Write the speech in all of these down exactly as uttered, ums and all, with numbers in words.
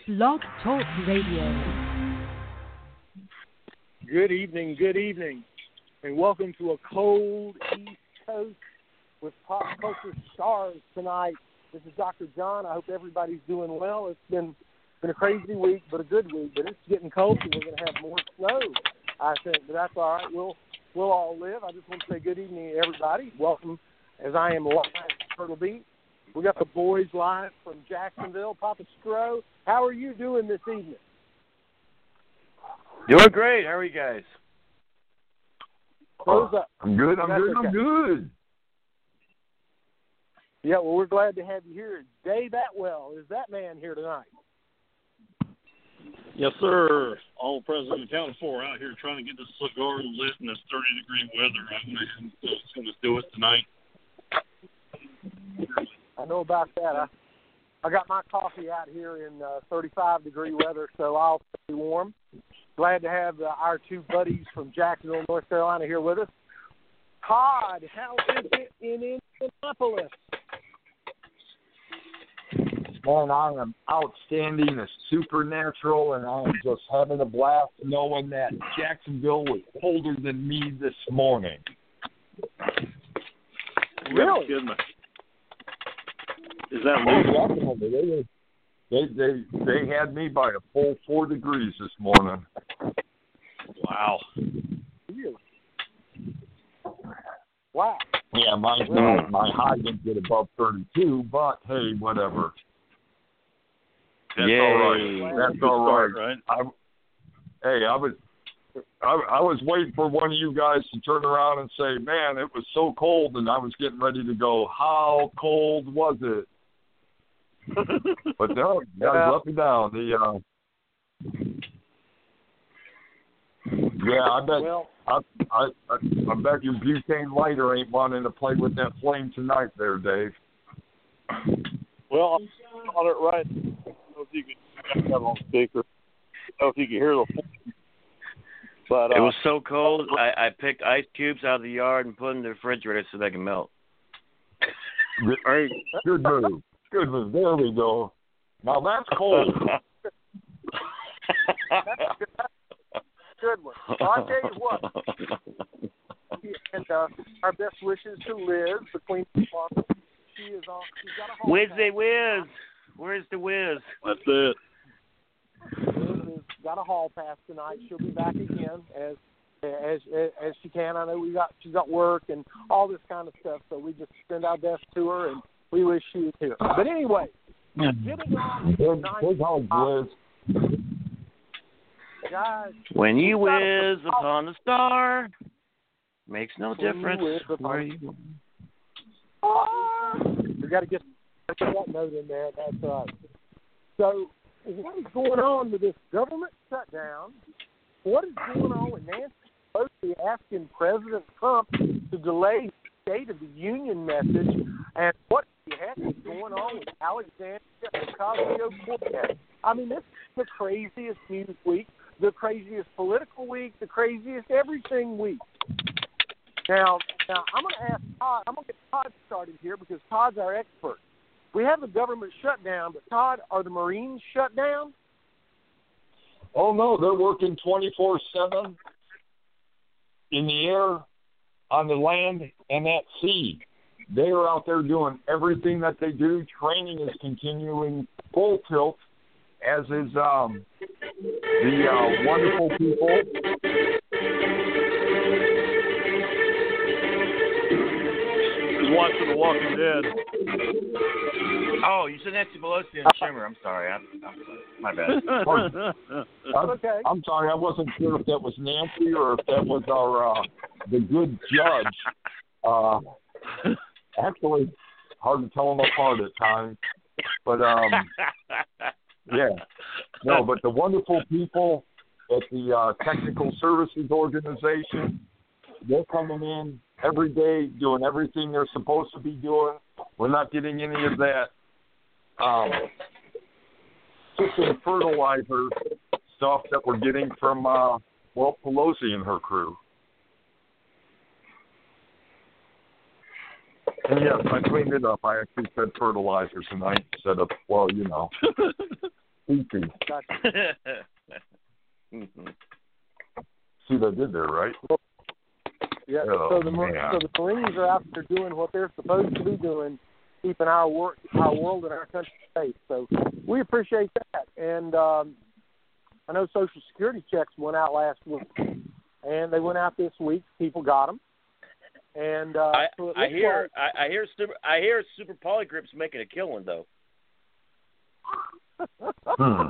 Blog Talk Radio. Good evening, good evening, and welcome to a cold East Coast with pop culture stars tonight. This is Doctor John. I hope everybody's doing well. It's been been a crazy week, but a good week. But it's getting cold, and we're going to have more snow, I think. But that's all right. We'll we'll all live. I just want to say good evening to everybody. Welcome, as I am live at Turtle Beach. We got the boys live from Jacksonville. Papa Stro, how are you doing this evening? Doing great. How are you guys? Close up. I'm good. I'm That's good. okay. I'm good. Yeah, well, we're glad to have you here. Dave Atwell, is that man here tonight? Yes, sir. All present and accounted for out here trying to get this cigar lit in this thirty-degree weather. I'm man, so it's going to do it tonight. I know about that. I, I got my coffee out here in uh, thirty-five degree weather, so I'll stay warm. Glad to have uh, our two buddies from Jacksonville, North Carolina here with us. Todd, how is it in Indianapolis? Man, I am outstanding, a supernatural, and I'm just having a blast knowing that Jacksonville was colder than me this morning. Really? Goodness. Is that Oh, legal? definitely. They, they, they, they had me by a full four degrees this morning. Wow. Really? Wow. Yeah, my, my, my high didn't get above thirty-two, but hey, whatever. That's Yay. all right. That's Good all start, right. right? I, hey, I was I, I was waiting for one of you guys to turn around and say, man, it was so cold, and I was getting ready to go, how cold was it? But no, guys, Yeah. let me down. The, uh, yeah, I bet Well, I, I, I, I bet your butane lighter ain't wanting to play with that flame tonight there, Dave. Well, I'm on it right. I don't know if you can I got that on speaker. I don't know if you can hear the flame. But, uh, It was so cold, I, I picked ice cubes out of the yard and put them in the refrigerator so they can melt. Good, hey, good move. Good move. There we go. Now that's cold. that's good. That's a good one. Well, I'll tell you what. And uh, our best wishes to Liz, the Queen of Florida. She is on. She's got a home. Wizzy Wiz. Where's the Wiz? That's it. Liz has got a hall pass tonight. She'll be back again as as as she can. I know we got she's got work and all this kind of stuff, so we just send our best to her, and we wish she was here. But anyway, getting on Big, tonight, big hug, Liz. guys. When you we've got a- whiz upon the star, makes no When you difference whiz upon where the you. We got to get that note in there. That's right. So, what is going on with this government shutdown? What is going on with Nancy Pelosi asking President Trump to delay the State of the Union message? And what the heck is going on with Alexandria Ocasio-Cortez? I mean, this is the craziest news week, the craziest political week, the craziest everything week. Now, now I'm going to ask Todd. I'm going to get Todd started here because Todd's our expert. We have the government shutdown, but Todd, are the Marines shut down? Oh, no, they're working twenty-four seven in the air, on the land, and at sea. They are out there doing everything that they do. Training is continuing full tilt, as is um, the uh, wonderful people. Just watching The Walking Dead. Oh, you said Nancy Pelosi and Schumer. I'm sorry. I'm, I'm, my bad. I'm, Okay. I'm sorry, I wasn't sure if that was Nancy or if that was our uh, the good judge. Uh, actually, hard to tell them apart at times. But, um, yeah. No, but the wonderful people at the uh, Technical Services Organization, they're coming in every day doing everything they're supposed to be doing. We're not getting any of that um, system fertilizer stuff that we're getting from, uh, well, Pelosi and her crew. And yes, I cleaned it up. I actually said fertilizer tonight instead of, well, you know. Easy. Gotcha. Mhm. See what I did there, right? Yeah. Oh, so the Mar- man. so the Marines are out there doing what they're supposed to be doing, keeping our work, our world, and our country safe. So we appreciate that. And um, I know Social Security checks went out last week, and they went out this week. People got them. And uh, I, so it I looks hear like, I, I hear super I hear Super Polygrip's making a killing though. Hmm.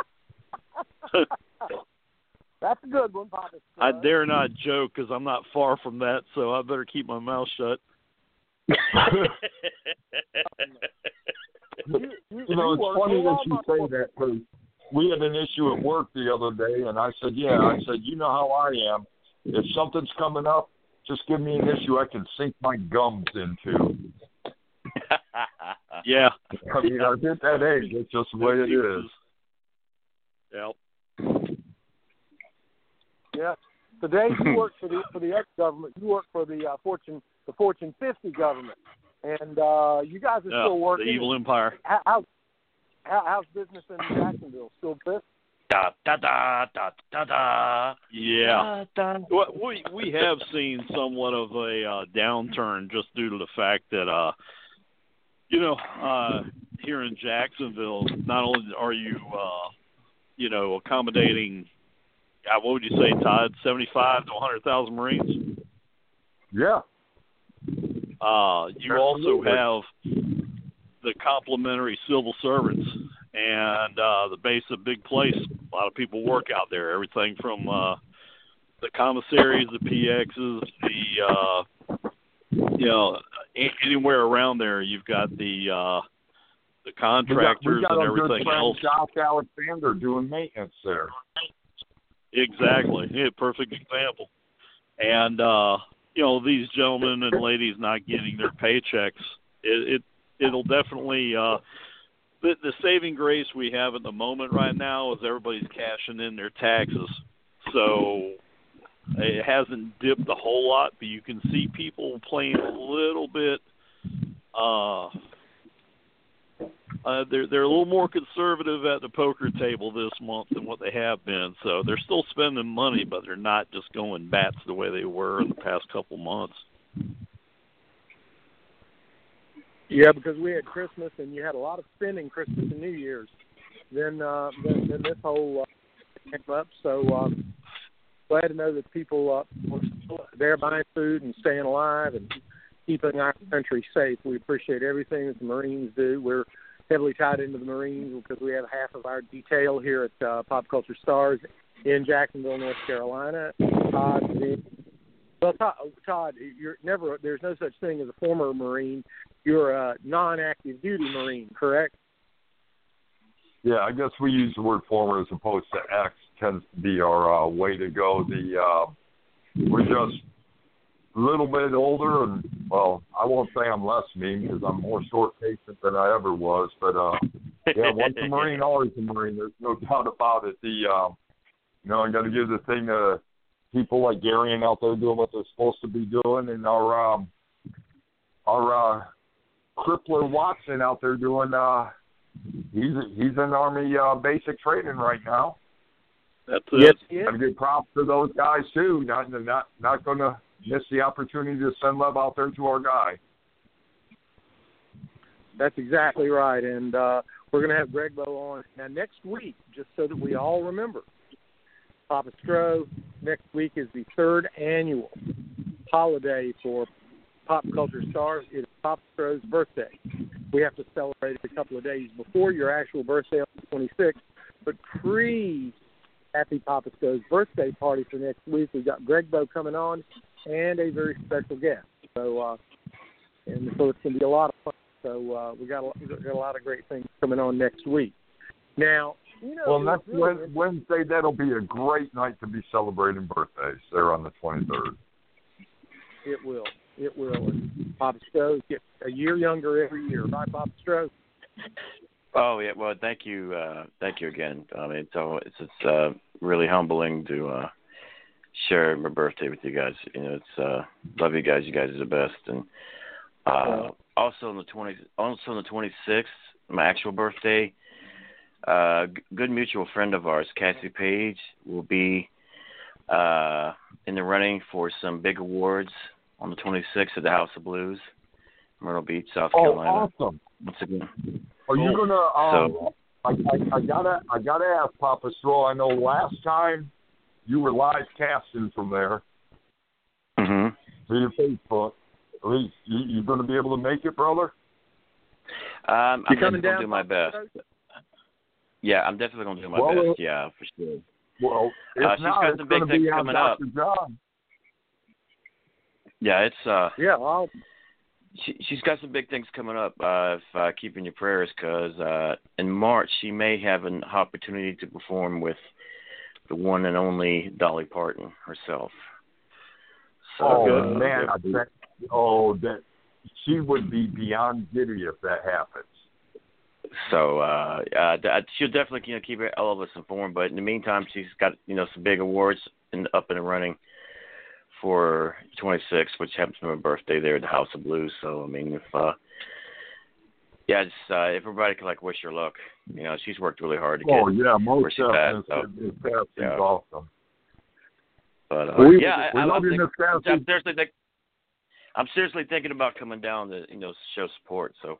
That's a good one, Papa. I dare not joke because I'm not far from that, so I better keep my mouth shut. You, You know, it's work funny for that you Walmart. say that because we had an issue at work the other day, and I said, yeah, I said, you know how I am. If something's coming up, just give me an issue I can sink my gums into. Yeah. I mean, I get that age. It's just the way it is. Yep. Yeah. Today you work for the for the ex government. You work for the uh, Fortune the Fortune fifty government, and uh, you guys are Yeah, still working. the evil empire. How, how, how how's business in Jacksonville? Still brisk? Da da da da da da. Yeah. Da, da. Well, we we have seen somewhat of a uh, downturn just due to the fact that, uh, you know, uh, here in Jacksonville, not only are you, uh, you know, accommodating, uh, what would you say, Todd, seventy-five to one hundred thousand Marines? Yeah. Uh, you also Absolutely. have the complimentary civil servants, and uh, the base of Big Place. A lot of people work out there. Everything from uh, the commissaries, the P Xs, the uh, you know a- anywhere around there. You've got the uh, the contractors we got, we got and our good everything friend else. Josh Alexander doing maintenance there. Exactly. Yeah, perfect example. And uh, you know, these gentlemen and ladies not getting their paychecks, it, it it'll definitely uh, the the saving grace we have at the moment right now is everybody's cashing in their taxes. So it hasn't dipped a whole lot, but you can see people playing a little bit. Uh, Uh, they're they're a little more conservative at the poker table this month than what they have been. So they're still spending money, but they're not just going bats the way they were in the past couple months. Yeah, because we had Christmas and you had a lot of spending Christmas and New Year's. Then uh, then, then this whole uh, came up. So um, glad to know that people uh, were still there buying food and staying alive and keeping our country safe. We appreciate everything that the Marines do. We're heavily tied into the Marines because we have half of our detail here at uh, Pop Culture Stars in Jacksonville, North Carolina. Todd, well, Todd, Todd, you're never. There's no such thing as a former Marine. You're a non-active duty Marine, correct? Yeah, I guess we use the word former as opposed to ex. Tends to be our uh, way to go. The uh, we're just a little bit older, and well, I won't say I'm less mean because I'm more short-patient than I ever was. But uh, yeah, once a Marine, always a Marine. There's no doubt about it. The uh, you know, I got to give the thing to people like Garion out there doing what they're supposed to be doing, and our um, our uh, Crippler Watson out there doing. Uh, he's he's in Army uh, basic training right now. That's it. Yes. Got to give props to those guys too. Not not not going to miss the opportunity to send love out there to our guy. That's exactly right, and uh, we're going to have Greg Bow on now next week, just so that we all remember. Papa Stro, next week is the third annual holiday for Pop Culture Stars. It is Papa Stro's birthday. We have to celebrate it a couple of days before your actual birthday on the twenty-sixth, but pre Happy Papa Stro's birthday party for next week. We've got Greg Bow coming on and a very special guest. So, uh, and so it's going to be a lot of fun. So uh, we got a, we got a lot of great things coming on next week. Now, you know, well, next really Wednesday that'll be a great night to be celebrating birthdays. There on the twenty-third. It will. It will. And Papa Stro gets a year younger every year, right, Papa Stro? Oh yeah, well, thank you, uh, thank you again. I mean, so it's it's uh, really humbling to uh, share my birthday with you guys. You know, it's uh, love you guys. You guys are the best. And uh, also on the twenty, also on the twenty-sixth, my actual birthday, uh, g- good mutual friend of ours, Cassie Page, will be uh, in the running for some big awards on the twenty-sixth at the House of Blues, Myrtle Beach, South Oh, Carolina. awesome! Once again. Are you Cool. gonna? Um, So- I, I, I gotta, I gotta ask Papa Stroh. I know last time you were live casting from there Mhm. via Facebook. At least you, you're gonna be able to make it, brother. Um, You I'm coming definitely down? gonna do my best. Yeah, I'm definitely gonna do my Well, best. Yeah, for sure. Well, if Uh, she's not, got it's some big gonna things be on coming up. Doctor John. Yeah, it's uh, Yeah, I'll, she she's got some big things coming up. Uh, if uh, keep in your prayers, because uh, in March she may have an opportunity to perform with the one and only Dolly Parton herself. So, Oh uh, man, yeah, I bet. Oh, that she would be beyond giddy if that happens. So uh, uh, that- she'll definitely you know keep all of us informed. But in the meantime, she's got you know some big awards in, up and running for twenty-sixth, which happens to be my birthday there at the House of Blues. So I mean, if uh, yeah, just uh, if everybody could like wish her luck, you know, she's worked really hard to get. Oh yeah, where most she's at, definitely. so, It's, it's, it's yeah. awesome. But uh, We, yeah, we I, love I'm, you, think, Miss Cassie. I'm seriously think, I'm seriously thinking about coming down to you know show support. So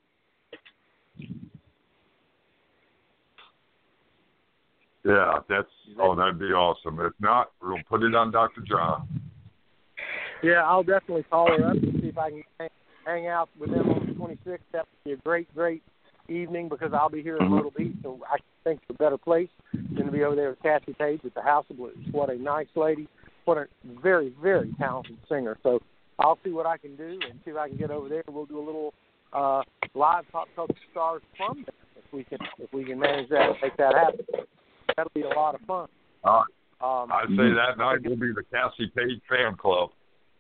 Yeah, that's oh, that'd be awesome. If not, we'll put it on Doctor John. yeah, I'll definitely call her up and see if I can hang, hang out with them on the twenty-sixth. That would be a great, great evening because I'll be here in Mhm. Myrtle Beach, so I think it's a better place than to be over there with Cassie Page at the House of Blues. What a nice lady. What a very, very talented singer. So I'll see what I can do and see if I can get over there. We'll do a little uh, live Pop Culture Stars from there if we can if we can manage that and make that happen. That'll be a lot of fun. Uh, Um, I say that night will be the Cassie Page fan club.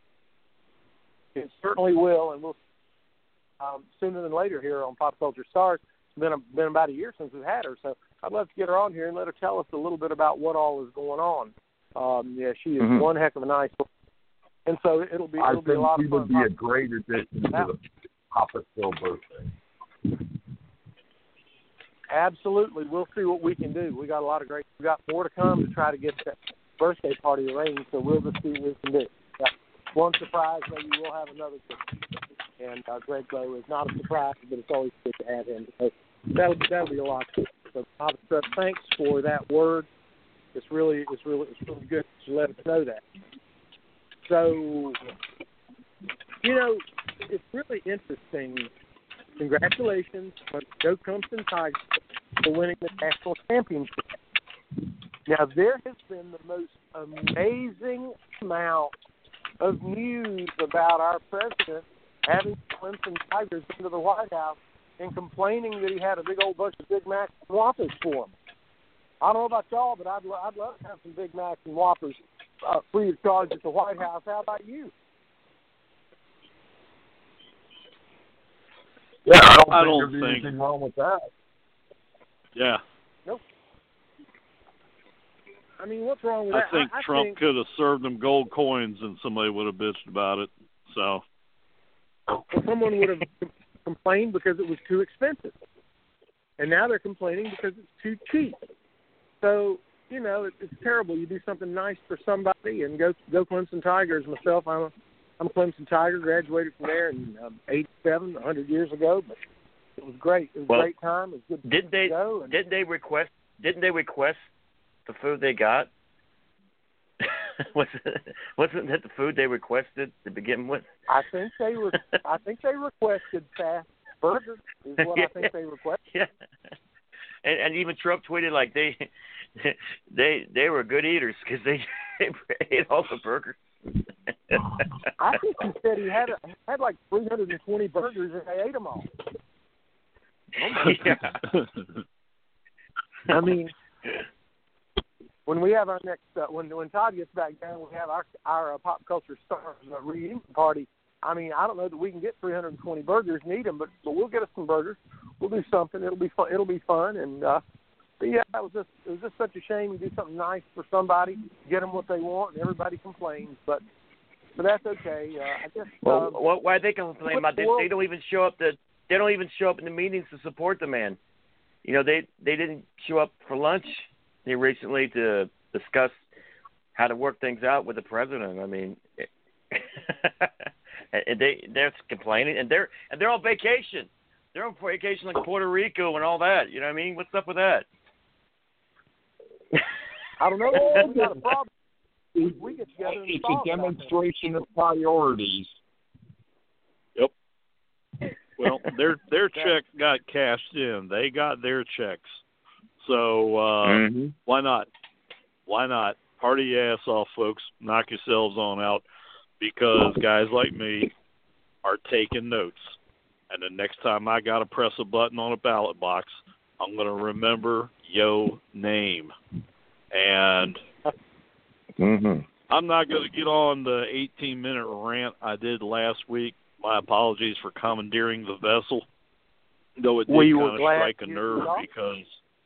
It certainly will, and we'll um, sooner than later here on Pop Culture Stars. It's been a, been about a year since we've had her, so I'd love to get her on here and let her tell us a little bit about what all is going on. Um, yeah, she is Mhm. one heck of a nice woman. And so it'll be I it'll be a think lot she of fun. would be a great addition to the Papa Still birthday. Absolutely, we'll see what we can do. We got a lot of great. We got more to come to try to get that birthday party arranged. So we'll just see what we can do. Yeah. One surprise, maybe we'll have another. And uh, Greg Lowe is not a surprise, but it's always good to have him. So that'll be, that'll be a lot. So Papa, thanks for that word. It's really it's really it's really good to let us know that. So you know, it's really interesting. Congratulations on Joe Clemson Tigers for winning the national championship. Now, there has been the most amazing amount of news about our president having Clemson Tigers into the White House and complaining that he had a big old bunch of Big Macs and Whoppers for him. I don't know about y'all, but I'd, lo- I'd love to have some Big Macs and Whoppers uh, free of charge at the White House. How about you? Yeah, I don't I think don't there'd be think- anything wrong with that. Yeah, Nope. I mean, what's wrong with I that? think I, I Trump think, could have served them gold coins and somebody would have bitched about it. So, well, someone would have complained because it was too expensive. And now they're complaining because it's too cheap. So, you know, it, it's terrible. You do something nice for somebody and go go Clemson Tigers. Myself, I'm a, I'm a Clemson Tiger, graduated from there in um, eighty-seven, one hundred years ago. But it was great. It was Well, a great time. It was good didn't they to go. And didn't they request didn't they request the food they got? was it, wasn't that the food they requested to begin with? I think they were. I think they requested fast burgers. Is what yeah. I think they requested. Yeah, and, and even Trump tweeted like they they they were good eaters because they, they ate all the burgers. I think he said he had a, had like three hundred twenty burgers and they ate them all. Yeah. I mean, when we have our next, uh, when when Todd gets back down, we have our our uh, Pop Culture Stars uh, reunion party. I mean, I don't know that we can get three hundred twenty burgers and eat them, but but we'll get us some burgers. We'll do something. It'll be fun. It'll be fun. And uh, but yeah, it was just it was just such a shame. You do something nice for somebody, get them what they want, and everybody complains. But but that's okay. Uh, I guess. Well, um, wh- why are they complaining about? They, they don't even show up. To, they don't even show up in the meetings to support the man. you know, they they didn't show up for lunch here recently to discuss how to work things out with the president. I mean, and they they're complaining, and they're and they're on vacation. They're on vacation like Puerto Rico and all that. You know what I mean? What's up with that? I don't know. We got a problem. We get together and It's talk a about demonstration of priorities. Yep. Well, their their check got cashed in. They got their checks. So uh, mm-hmm. why not? Why not? Party your ass off, folks. Knock yourselves on out, because guys like me are taking notes. And the next time I got to press a button on a ballot box, I'm going to remember your name. And mm-hmm. I'm not going to get on the eighteen-minute rant I did last week. My apologies for commandeering the vessel, though it did we kind of strike a nerve because,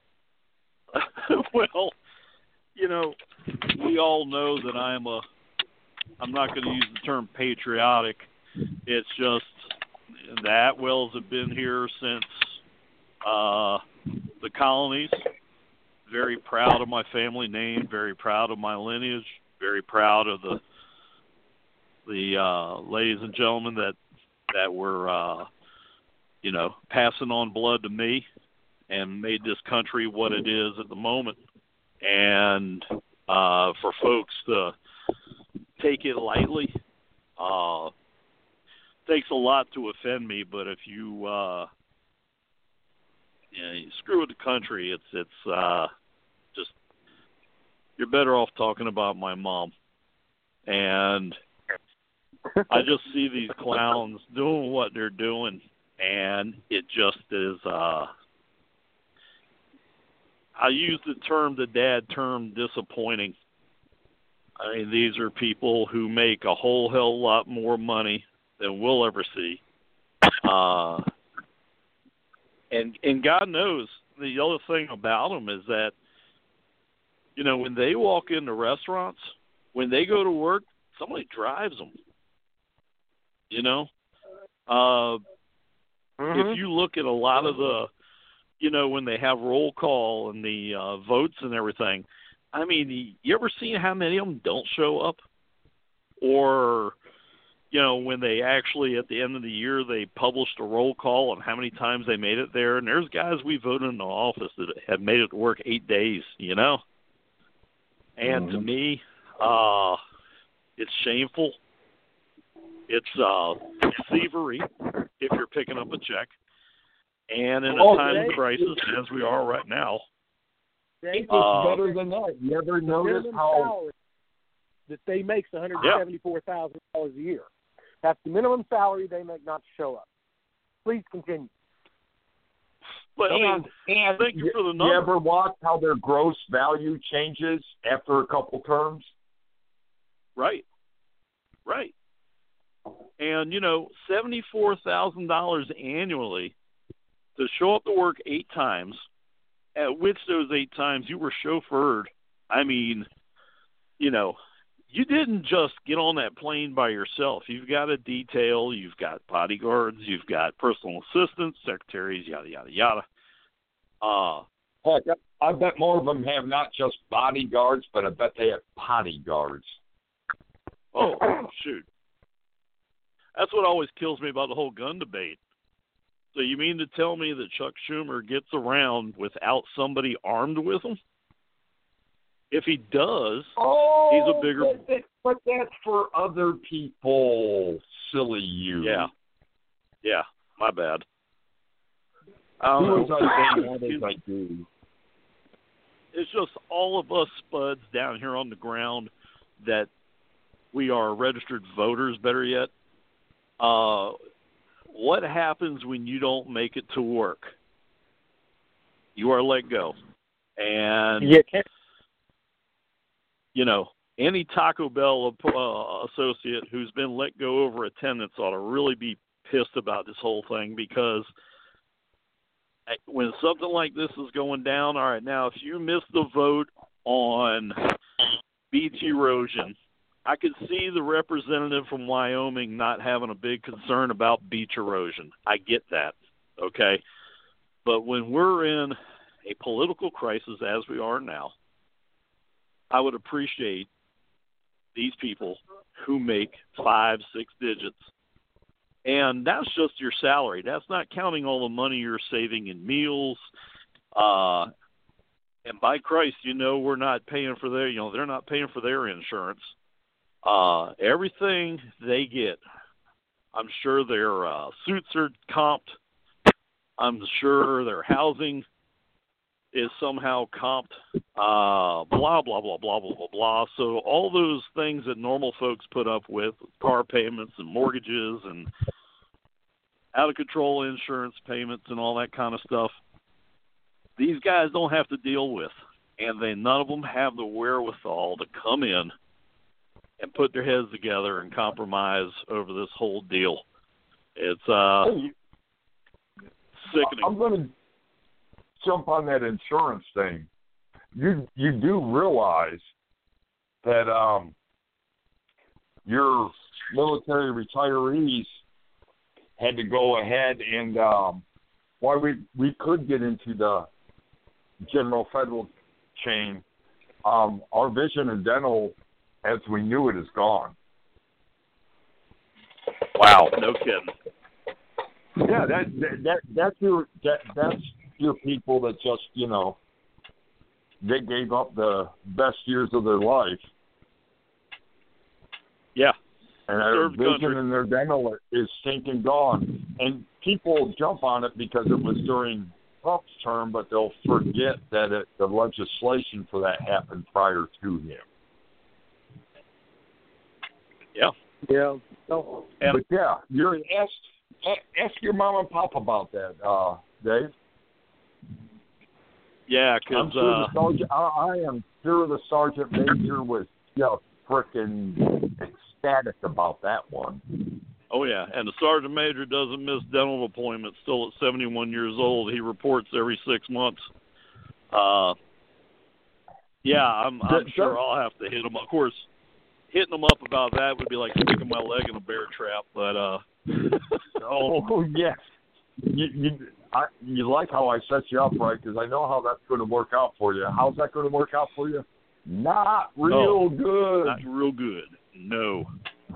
well, you know, we all know that I'm a, I'm not going to use the term patriotic. It's just the Atwells have been here since uh, the colonies. Very proud of my family name, very proud of my lineage, very proud of the the uh, ladies and gentlemen that that were, uh, you know, passing on blood to me and made this country what it is at the moment. And uh, for folks to take it lightly, uh, takes a lot to offend me. But if you, uh, you, know, you screw with the country, it's it's uh, just you're better off talking about my mom. And I just see these clowns doing what they're doing, and it just is, uh, I use the term, the dad term, disappointing. I mean, these are people who make a whole hell lot more money than we'll ever see. Uh, and, and God knows, the other thing about them is that, you know, when they walk into restaurants, when they go to work, somebody drives them. You know, uh, mm-hmm. if you look at a lot of the, you know, when they have roll call and the uh, votes and everything, I mean, you ever seen how many of them don't show up? Or, you know, when they actually, at the end of the year, they published a roll call on how many times they made it there. And there's guys we voted in the office that have made it to work eight days, you know. And mm-hmm. to me, uh, it's shameful. It's uh, thievery if you're picking up a check. And in a oh, time Dave, of crisis, as we are right now. Dave, it's uh, better than that. You ever notice how that they make one hundred seventy-four thousand dollars yeah. a year? That's the minimum salary they make not to show up. Please continue. But I mean, and, and thank you you, for the number. You ever watch how their gross value changes after a couple terms? Right. Right. And, you know, seventy-four thousand dollars annually to show up to work eight times, at which those eight times you were chauffeured. I mean, you know, you didn't just get on that plane by yourself. You've got a detail, you've got bodyguards, you've got personal assistants, secretaries, yada, yada, yada. Uh, Heck, I bet more of them have not just bodyguards, but I bet they have potty guards. Oh, shoot. That's what always kills me about the whole gun debate. So you mean to tell me that Chuck Schumer gets around without somebody armed with him? If he does, oh, he's a bigger... But, that, but that's for other people, silly you. Yeah. Yeah, my bad. Um, Um, I do. It's just all of us spuds down here on the ground that we are registered voters, better yet. Uh, what happens when you don't make it to work? You are let go. And, yeah. you know, any Taco Bell uh, associate who's been let go over attendance ought to really be pissed about this whole thing, because when something like this is going down, all right, now if you miss the vote on beach erosion, I could see the representative from Wyoming not having a big concern about beach erosion. I get that, okay? But when we're in a political crisis as we are now, I would appreciate these people who make five, six digits. And that's just your salary. That's not counting all the money you're saving in meals. Uh, and by Christ, you know, we're not paying for their, you know, they're not paying for their insurance. Uh, everything they get, I'm sure their uh, suits are comped. I'm sure their housing is somehow comped. Uh, blah, blah, blah, blah, blah, blah, blah. So all those things that normal folks put up with, car payments and mortgages and out-of-control insurance payments and all that kind of stuff, these guys don't have to deal with. And they none of them have the wherewithal to come in and put their heads together and compromise over this whole deal. It's uh, sickening. I'm going to jump on that insurance thing. You you do realize that um, your military retirees had to go ahead and um, why we we could get into the general federal chain. Um, our vision and dental, as we knew it, is gone. Wow, no kidding. Yeah, that that, that that's your that that's your people that just, you know, they gave up the best years of their life. Yeah. And their Served vision country. and their dental is sinking gone. And people jump on it because it was during Trump's term, but they'll forget that it, the legislation for that happened prior to him. Yeah. Yeah. So, And, But yeah, you're ask ask your mom and pop about that, uh, Dave. yeah, I'm because sure uh, the sergeant, I, I am sure the sergeant major was just freaking ecstatic about that one. oh yeah, and the sergeant major doesn't miss dental appointments. Still at seventy-one years old, he reports every six months. Uh, yeah, I'm, I'm Does- sure I'll have to hit him. Of course, hitting them up about that would be like sticking my leg in a bear trap. But uh, Oh yes, you you, I, you like how I set you up, right? Because I know how that's going to work out for you. How's that going to work out for you? Not real No, good. not real good. No.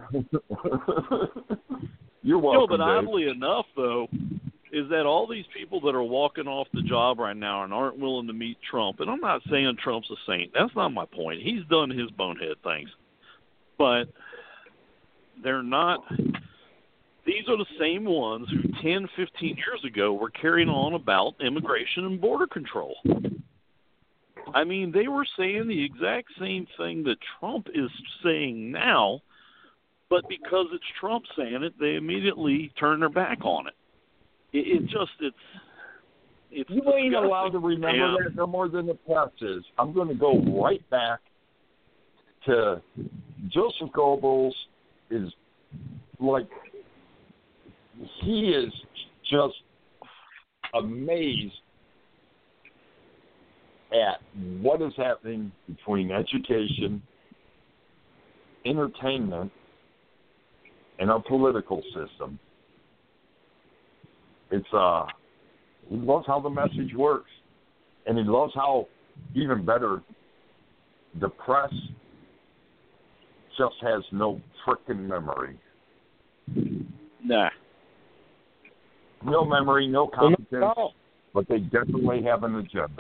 You're You know, welcome, but Dave. oddly enough, though, is that all these people that are walking off the job right now and aren't willing to meet Trump, and I'm not saying Trump's a saint. That's not my point. He's done his bonehead things. But they're not – these are the same ones who ten, fifteen years ago were carrying on about immigration and border control. I mean, they were saying the exact same thing that Trump is saying now, but because it's Trump saying it, they immediately turn their back on it. It, it just, it's, it's You ain't disgusting. allowed to remember And- that no more than the press is. I'm going to go right back to Joseph Goebbels. Is like, he is just amazed at what is happening between education, entertainment, and our political system. It's uh, he loves how the message works, and he loves how, even better, the press just has no frickin' memory. Nah. No memory, no competence, no. but they definitely have an agenda.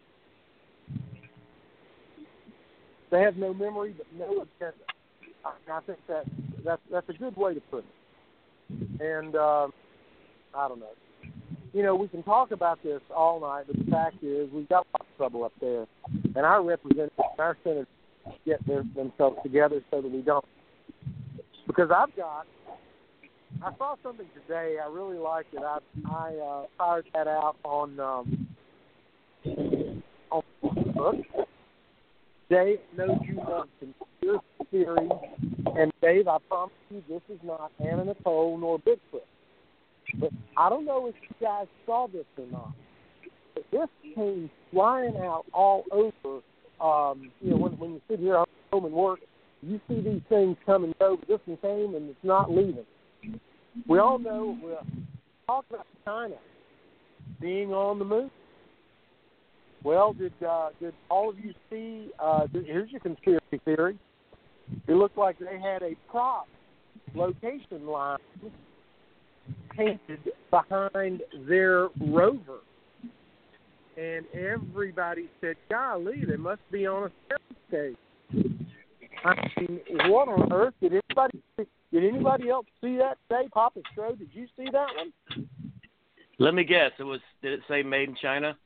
They have no memory, but no agenda. I, I think that that's that's a good way to put it. And uh, I don't know. You know, we can talk about this all night, but the fact is, we've got a lot of trouble up there, and our representatives, our senators, get their, themselves together so that we don't. Because I've got, I saw something today. I really liked it. I I uh, fired that out on um, on Facebook. Dave knows you love conspiracy theories, and Dave, I promise you, this is not Anna Nicole nor Bigfoot. But I don't know if you guys saw this or not. But this came flying out all over. Um, you know, when when you sit here home and work, you see these things come and go. But this one came and it's not leaving. We all know we're talking about China. being on the moon. Well, did uh, did all of you see? Uh, here's your conspiracy theory. It looked like they had a prop location line painted behind their rover, and everybody said, "Golly, they must be on a soundstage." I mean, what on earth did anybody did anybody else see that today? Papa Stro, did you see that one? Let me guess. It was. Did it say made in China?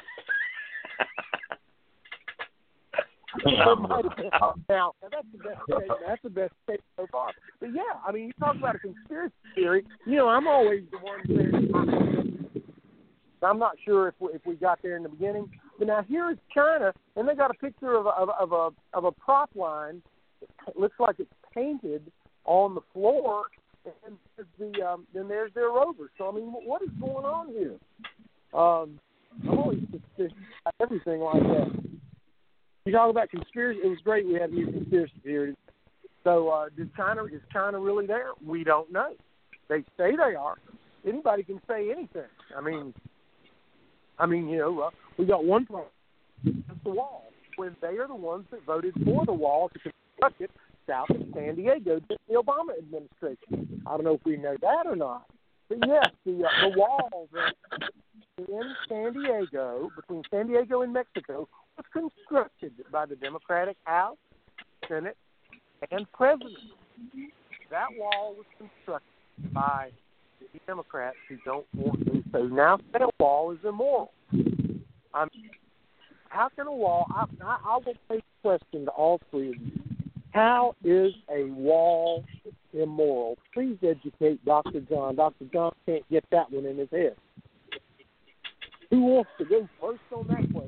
Now, that's the best take, that's the best take so far. But yeah, I mean, you talk about a conspiracy theory. You know, I'm always the one saying, I'm not sure if we, if we got there in the beginning. But now here is China, and they got a picture of a, of, of a of a prop line. It looks like it's painted on the floor, and there's the um, then there's their rover. So I mean, what is going on here? Um, I'm always suspicious about everything like that. You talk about conspiracy. It was great. We had a new conspiracy theory. So, uh, does China is China really there? We don't know. They say they are. Anybody can say anything. I mean, I mean, you know, uh, we got one problem. It's the wall. When they are the ones that voted for the wall to construct it south of San Diego during the Obama administration. I don't know if we know that or not. But yes, the uh, the wall that in San Diego, between San Diego and Mexico, was constructed by the Democratic House, Senate, and President. That wall was constructed by the Democrats who don't want to. So now that wall is immoral. I mean, how can a wall? I, I, I will take a question to all three of you. How is a wall immoral? Please educate Doctor John. Doctor John can't get that one in his head. Who wants to go first on that question?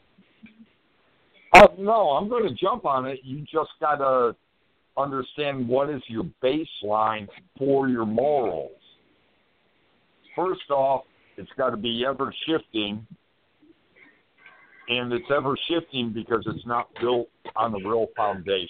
Uh, no, I'm going to jump on it. You just got to understand what is your baseline for your morals. First off, it's got to be ever shifting, and it's ever shifting because it's not built on a real foundation.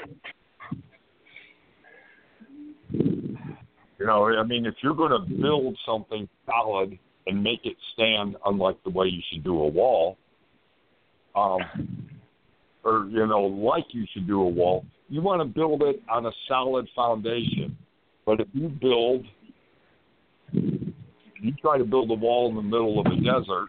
You know, I mean, if you're going to build something solid and make it stand, unlike the way you should do a wall, um, or, you know, like you should do a wall, you want to build it on a solid foundation. But if you build, you try to build a wall in the middle of a desert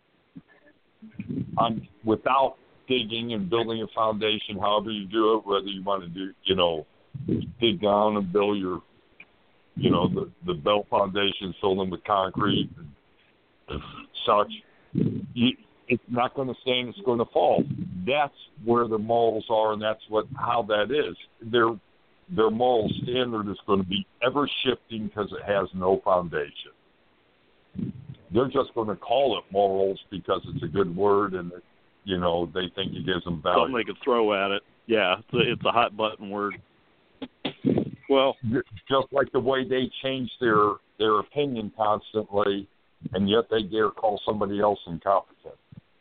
on, without digging and building a foundation, however you do it, whether you want to do, you know, dig down and build your, you know, the, the belt foundation, fill them with concrete and such, you, it's not going to stand, it's going to fall. That's where the morals are, and that's what how that is. Their their moral standard is going to be ever shifting because it has no foundation. They're just going to call it morals because it's a good word, and it, you know, they think it gives them value. Something they can throw at it. Yeah, it's a, it's a hot button word. Well, just like the way they change their their opinion constantly, and yet they dare call somebody else incompetent.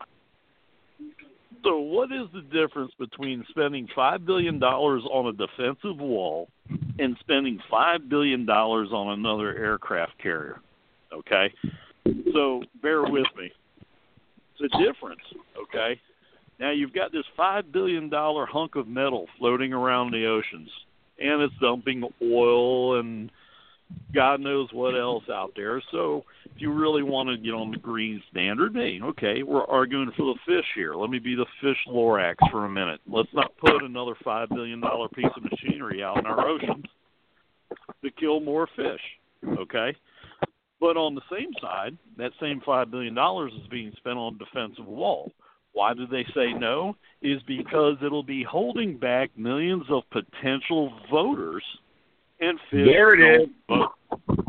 So what is the difference between spending five billion dollars on a defensive wall and spending five billion dollars on another aircraft carrier? Okay? So bear with me. It's a difference, okay? Now you've got this five billion dollars hunk of metal floating around the oceans, and it's dumping oil and God knows what else out there. So if you really want to get on the green standard, hey, okay, we're arguing for the fish here. Let me be the fish Lorax for a minute. Let's not put another five billion dollars piece of machinery out in our oceans to kill more fish, okay? But on the same side, that same five billion dollars is being spent on a defensive wall. Why do they say no? Is because it'll be holding back millions of potential voters and fish there it is. Vote.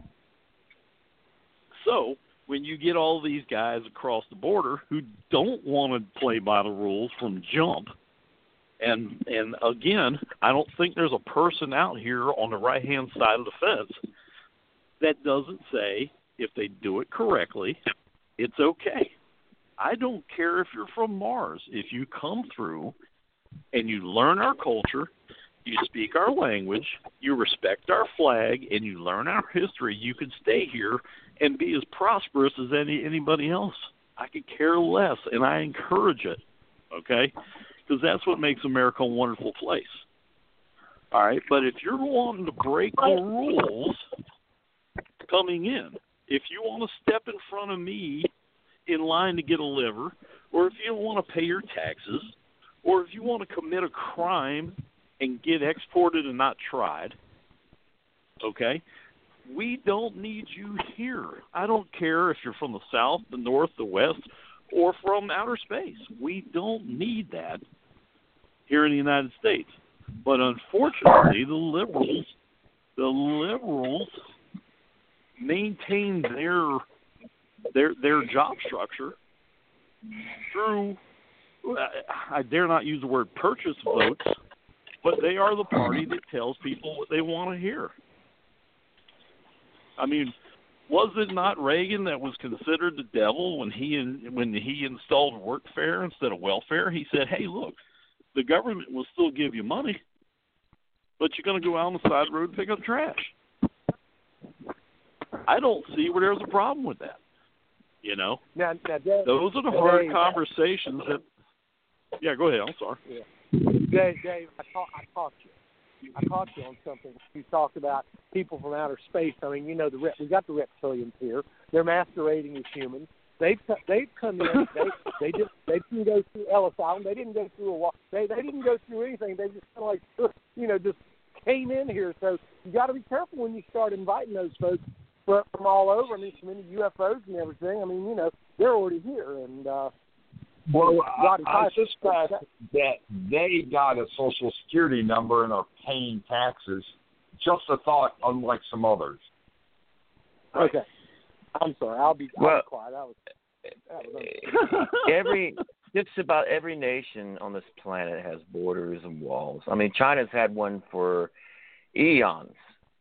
So when you get all these guys across the border who don't want to play by the rules from jump, and and again, I don't think there's a person out here on the right-hand side of the fence that doesn't say if they do it correctly, it's okay. I don't care if you're from Mars. If you come through and you learn our culture, you speak our language, you respect our flag, and you learn our history, you can stay here and be as prosperous as any anybody else. I could care less, and I encourage it, okay? Because that's what makes America a wonderful place. All right, but if you're wanting to break the rules coming in, if you want to step in front of me in line to get a liver, or if you don't want to pay your taxes, or if you want to commit a crime and get exported and not tried, okay, we don't need you here. I don't care if you're from the south, the north, the west, or from outer space. We don't need that here in the United States. But unfortunately, the liberals, the liberals maintain their their their job structure through, I dare not use the word purchase votes, but they are the party that tells people what they want to hear. I mean, was it not Reagan that was considered the devil when he in, when he installed workfare instead of welfare? He said, hey, look, the government will still give you money, but you're going to go out on the side of the road and pick up trash. I don't see where there's a problem with that. You know, now, now, Dave, those are the now, hard Dave, conversations that. Yeah, go ahead. I'm sorry. Yeah. Dave, Dave, I caught, I caught you. I caught you on something. You talked about people from outer space. I mean, you know, the rep, we got the reptilians here. They're masquerading as humans. They've they've come in. They they just they didn't go through Ellis Island. They didn't go through a walk. They they didn't go through anything. They just kind of like you know just came in here. So you got to be careful when you start inviting those folks from, from all over. I mean, so many U F Os and everything. I mean, you know, they're already here. And uh, well, I, I Tyson, suspect that they got a Social Security number and are paying taxes. Just a thought, unlike some others. Okay. I'm sorry. I'll be, I'll well, be quiet. That was, that was every just about every nation on this planet has borders and walls. I mean, China's had one for eons,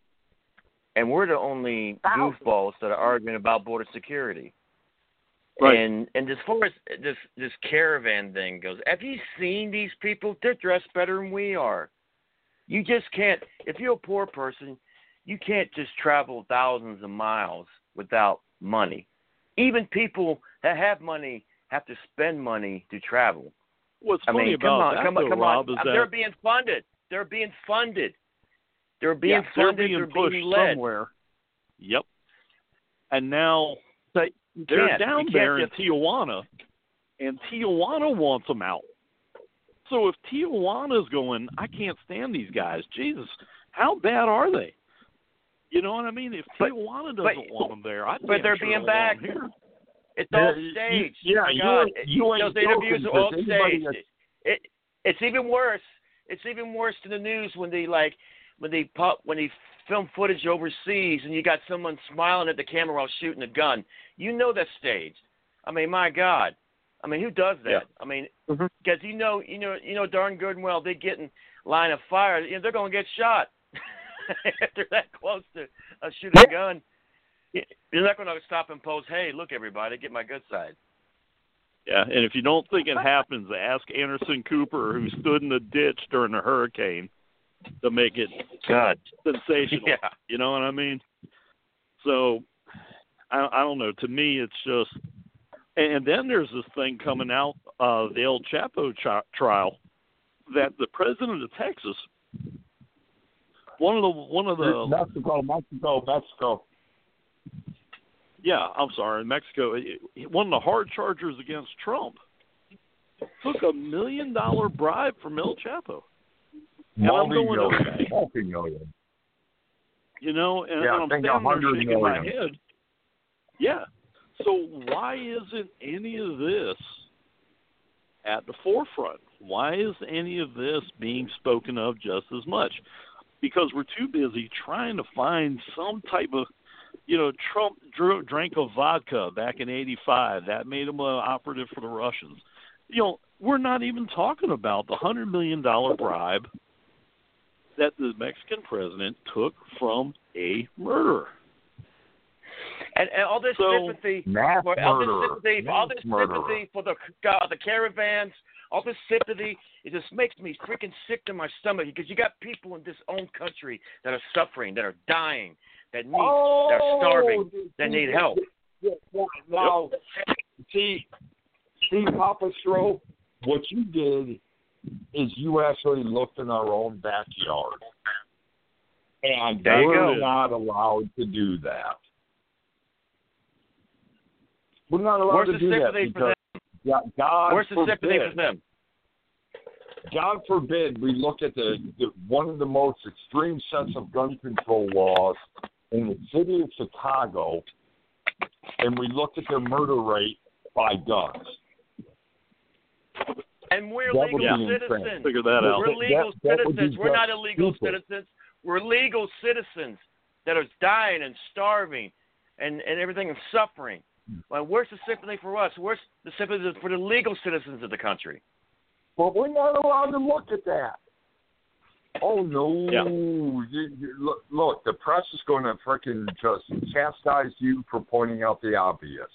and we're the only goofballs that are arguing about border security. Right. And and as far as this this caravan thing goes, have you seen these people? They're dressed better than we are. You just can't. If you're a poor person, you can't just travel thousands of miles without money. Even people that have money have to spend money to travel. What's I funny mean, about come on, that, come on, though, come Rob, on. is that They're being funded. They're being funded. They're being yeah, funded. they're being they're pushed being led. somewhere. Yep. And now So they're can't. down You there can't in Tijuana, and Tijuana wants them out. So if Tijuana's going, I can't stand these guys. Jesus, how bad are they? You know what I mean? If But- Tijuana doesn't but- want them there, I but they're sure being don't back. want 'em here. It's all Uh, you- staged. yeah, My you God. ain't- you ain't Those interviews joking, are all 'cause anybody staged. that's- It, it, it's even worse. It's even worse in the news when they like when they pop when they film footage overseas and you got someone smiling at the camera while shooting a gun. You know that's staged. I mean, my God. I mean, who does that? Yeah. I mean, Mhm. because you know, you know, you know, darn good and well they get in line of fire. You know, they're going to get shot if they're that close to uh, shooting a gun. You're not going to stop and pose, hey, look, everybody, get my good side. Yeah, and if you don't think it happens, ask Anderson Cooper, who stood in the ditch during the hurricane to make it God. sensational. Yeah. You know what I mean? So, I, I don't know. To me, it's just – and then there's this thing coming out of the El Chapo ch- trial that the president of Texas, one of the – one of the Mexico, Mexico, Mexico. Yeah, I'm sorry, in Mexico, one of the hard chargers against Trump took a million dollar bribe from El Chapo. And I'm going, Multi-million. okay. Multi-million. You know, and, Yeah, and I'm think standing a hundred there shaking my million. head. Yeah. So why isn't any of this at the forefront? Why is any of this being spoken of just as much? Because we're too busy trying to find some type of, you know, Trump drew, drank a vodka back in eighty-five. That made him an operative for the Russians. You know, we're not even talking about the one hundred million dollars bribe that the Mexican president took from a murderer. And, and all this So, sympathy, Mass for, all this murderer. sympathy, Mass all this murderer. sympathy for the uh, the caravans, all this sympathy, it just makes me freaking sick to my stomach because you got people in this own country that are suffering, that are dying, that need, oh, they're starving, that need help. Yeah, yeah, now, see, see, Papa Stro, what you did is you actually looked in our own backyard. And there you we're go. not allowed to do that. We're not allowed Where's to the do that sympathy for because God, God Where's the forbid, sympathy for them? God forbid we look at the, the one of the most extreme sets of gun control laws in the city of Chicago, and we look at their murder rate by guns. And we're That legal would be citizens. insane. Figure that out. We're legal That- that would be citizens. We're not just illegal stupid. citizens. We're legal citizens that are dying and starving and, and everything and suffering. Well, where's the sympathy for us? Where's the sympathy for the legal citizens of the country? But we're not allowed to look at that. Oh, no. Yeah. You, you, look, look, the press is going to freaking just chastise you for pointing out the obvious.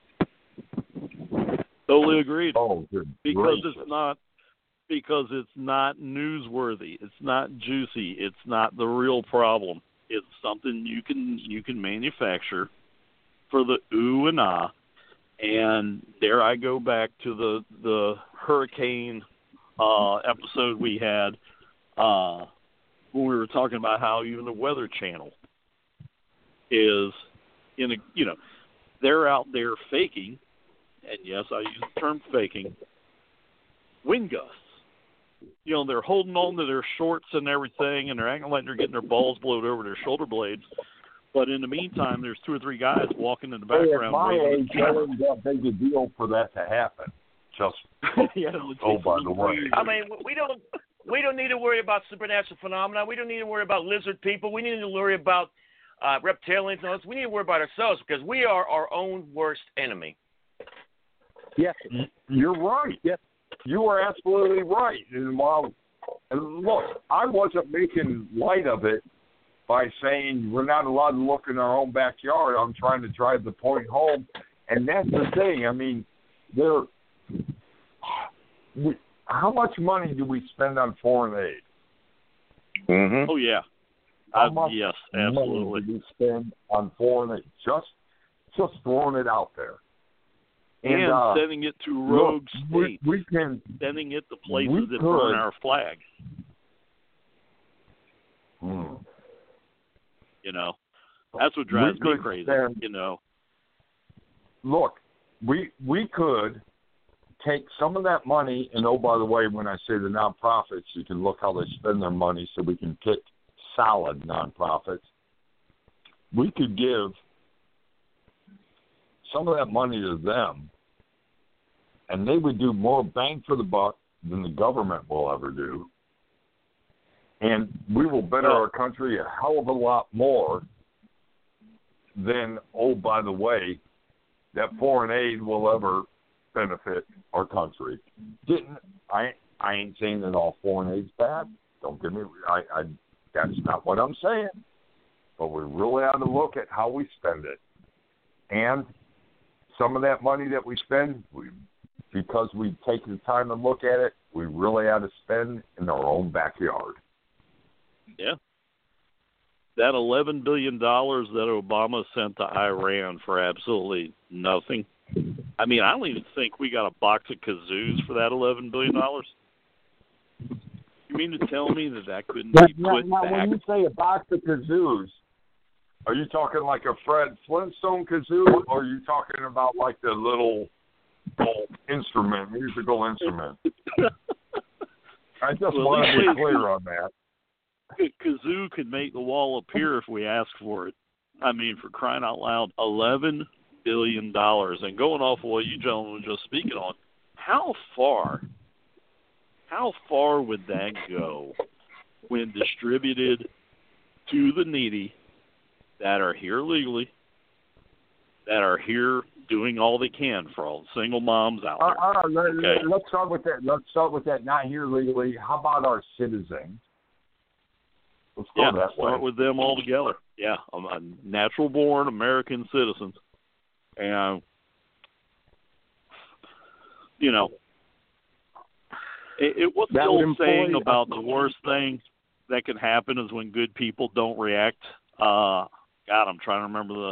Totally agreed. Oh, good Because gracious. it's not because it's not newsworthy. It's not juicy. It's not the real problem. It's something you can you can manufacture for the ooh and ah. And there I go back to the the hurricane uh, episode we had uh, when we were talking about how even the Weather Channel is in a you know they're out there faking, and yes, I use the term faking, wind gusts. You know, they're holding on to their shorts and everything, and they're acting like they're getting their balls blowed over their shoulder blades. But in the meantime, there's two or three guys walking in the Hey, background. at my waving age, the that camera. ain't that big a deal for that to happen. Just, yeah, it would oh, take by some the way. crazy- I mean, we don't we don't need to worry about supernatural phenomena. We don't need to worry about lizard people. We need to worry about uh, reptilians. And all this. We need to worry about ourselves because we are our own worst enemy. Yes. You're right. Yes. You are absolutely right. And while, and look, I wasn't making light of it by saying we're not allowed to look in our own backyard. I'm trying to drive the point home, and that's the thing. I mean, there. We, how much money do we spend on foreign aid? Mm-hmm. Oh yeah, How uh, much yes, money absolutely. do we spend on foreign aid? Just, just throwing it out there. And, And, uh, sending it to rogue look, we, states, we can. sending it to places we that could- burn our flag. Hmm. You know, that's what drives We me could crazy. spend- You know, Look, we we could take some of that money, and oh, by the way, when I say the nonprofits, you can look how they spend their money so we can pick solid nonprofits. We could give some of that money to them, and they would do more bang for the buck than the government will ever do. And we will better our country a hell of a lot more than, oh, by the way, that foreign aid will ever benefit our country. Didn't I? I ain't saying that all foreign aid's bad. Don't get me. I, I. That's not what I'm saying. But we really ought to look at how we spend it, and some of that money that we spend, we, because we take the time to look at it, we really ought to spend in our own backyard. yeah. That eleven billion dollars that Obama sent to Iran for absolutely nothing. I mean, I don't even think we got a box of kazoos for that eleven billion dollars. You mean to tell me that that couldn't be Now, put now back? when you say a box of kazoos, are you talking like a Fred Flintstone kazoo, or are you talking about like the little oh, instrument, musical instrument? I just Well, want to at least- be clear on that. Kazoo could make the wall appear if we ask for it. I mean, for crying out loud, eleven billion dollars. And going off of what you gentlemen were just speaking on, how far, how far would that go when distributed to the needy that are here legally, that are here doing all they can for all the single moms out Uh, there? uh, let, Okay. Let's start with that. Let's start with that. Not here legally. How about our citizens? Let's go Yeah, that way. start with them all together. Yeah, I'm a natural-born American citizens, and you know, it, it what's the That would old saying employ- about the worst thing that can happen is when good people don't react. Uh, God, I'm trying to remember the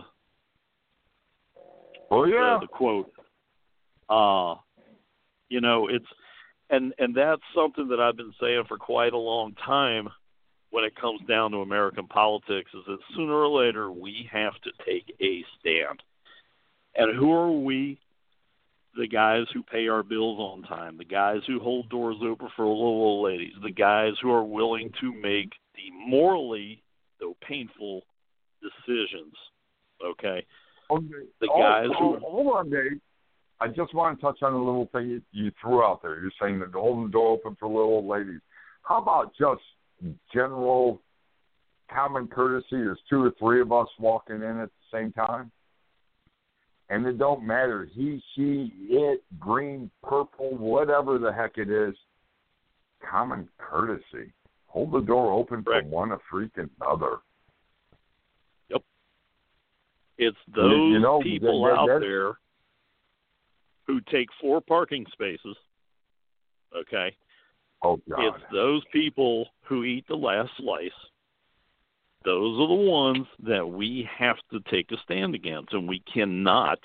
Oh yeah. the, the quote. Uh, you know, it's and and that's something that I've been saying for quite a long time. When it comes down to American politics, is that sooner or later we have to take a stand. And who are we? The guys who pay our bills on time, the guys who hold doors open for little old ladies, the guys who are willing to make the morally, though painful, decisions. Okay? Okay. The Oh, guys oh, who... Hold on, Dave. I just want to touch on a little thing you, you threw out there. You're saying that holding the door open for little old ladies. How about just general common courtesy? There's two or three of us walking in at the same time, and it don't matter, he, she, it, green, purple, whatever the heck it is. Common courtesy. Hold the door open Correct. for one a freaking other. Yep. It's those you, you know, people that, that, out that's, there who take four parking spaces, okay? Oh, God. It's those people who eat the last slice. Those are the ones that we have to take a stand against, and we cannot.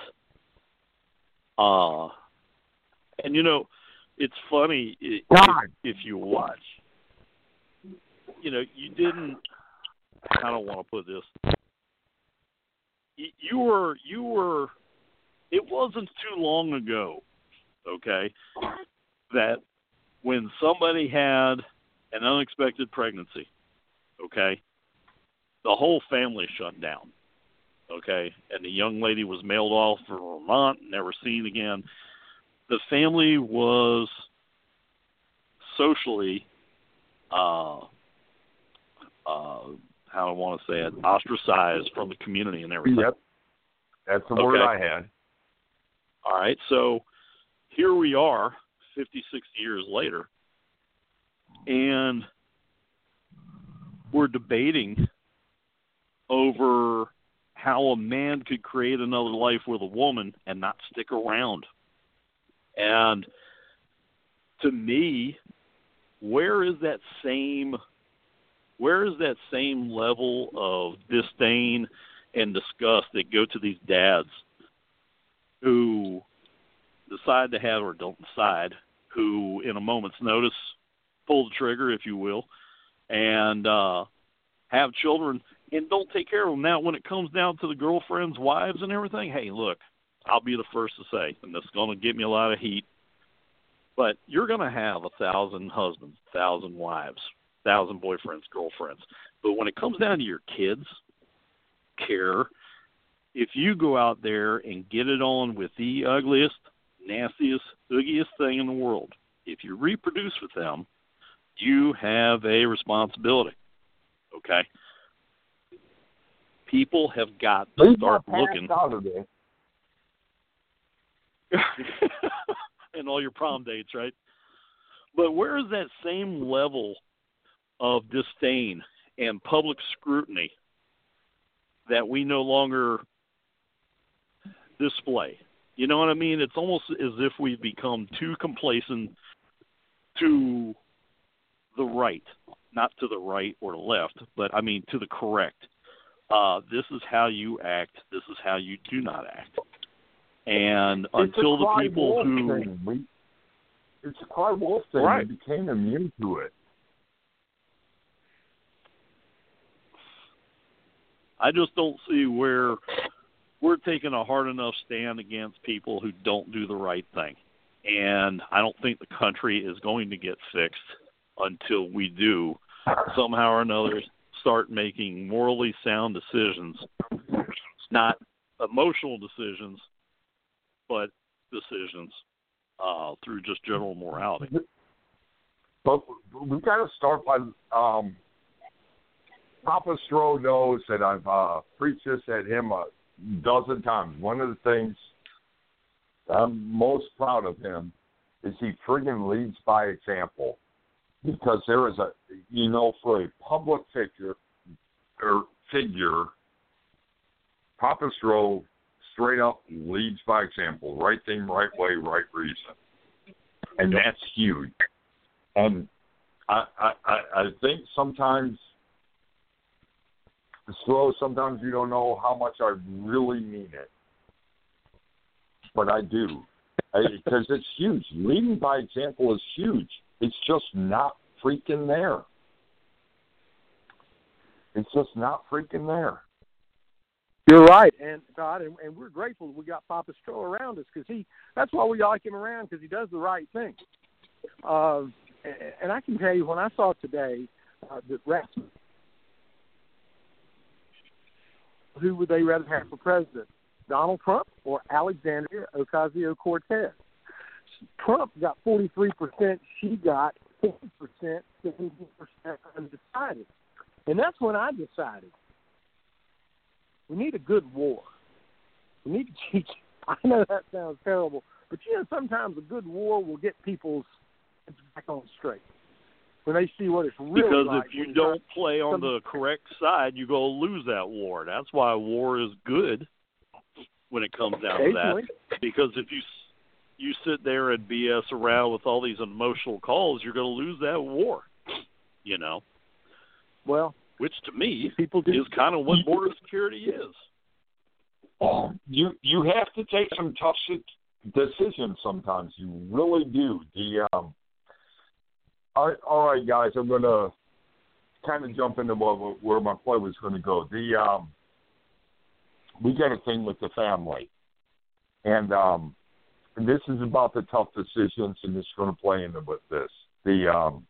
Uh, and, you know, it's funny if, if you watch. You know, you didn't, I don't want to put this. You, you were, you were, it wasn't too long ago, okay, that when somebody had an unexpected pregnancy, okay, the whole family shut down, okay, and the young lady was mailed off for Vermont, never seen again. The family was socially, uh, uh, how do I want to say it, ostracized from the community and everything. Yep, that's the okay. word I had. All right, so here we are, fifty, sixty years later, and we're debating over how a man could create another life with a woman and not stick around. And to me, where is that same where is that same level of disdain and disgust that go to these dads who decide to have, or don't decide, who in a moment's notice pull the trigger, if you will, and uh, have children and don't take care of them. Now, when it comes down to the girlfriends, wives, and everything, hey, look, I'll be the first to say, and that's going to get me a lot of heat, but you're going to have a thousand husbands, a thousand wives, a thousand boyfriends, girlfriends. But when it comes down to your kids, care, if you go out there and get it on with the ugliest, nastiest, uggiest thing in the world, if you reproduce with them, you have a responsibility, okay? People have got to Leave start my looking. past out of this. And all your prom dates, right? But where is that same level of disdain and public scrutiny that we no longer display? You know what I mean? It's almost as if we've become too complacent to the right, not to the right or the left, but I mean to the correct. Uh, this is how you act. This is how you do not act. And It's until the Clive people Wolf who... thing. We, it's a Clive Wolf thing. Right. We became immune to it. I just don't see where we're taking a hard enough stand against people who don't do the right thing. And I don't think the country is going to get fixed until we do, somehow or another, start making morally sound decisions, not emotional decisions, but decisions uh, through just general morality. But we've got to start by um, Papa Stroh knows that I've uh, preached this at him a dozen times. One of the things I'm most proud of him is he friggin' leads by example. Because there is a, you know, for a public figure, or figure, Papa Stroh straight up leads by example. Right thing, right way, right reason. And that's huge. And I, I, I think sometimes Slow, sometimes you don't know how much I really mean it. But I do. Because it's huge. Leading by example is huge. It's just not freaking there. It's just not freaking there. You're right, and Todd, and, and we're grateful that we got Papa Stroh around us because he. That's why we like him around because he does the right thing. Uh, and, and I can tell you, when I saw today uh, that Rasmussen, who would they rather have for president, Donald Trump or Alexandria Ocasio-Cortez? Trump got forty-three percent. She got fifty percent, seventeen percent undecided, and that's when I decided. We need a good war. We need to teach. I know that sounds terrible, but you know sometimes a good war will get people's heads back on straight when they see what it's really because like. Because if you don't play on some, the correct side, you're going to lose that war. That's why war is good when it comes down to that. Because if you you sit there and B S around with all these emotional calls, you're going to lose that war. You know. Well. Which to me People do. is kind of what border security is. Oh, you you have to take some tough decisions sometimes. You really do. The um. All right, all right, guys. I'm going to kind of jump into what, where my play was going to go. The um. We got a thing with the family, and um, this is about the tough decisions, and it's going to play into with this. The um.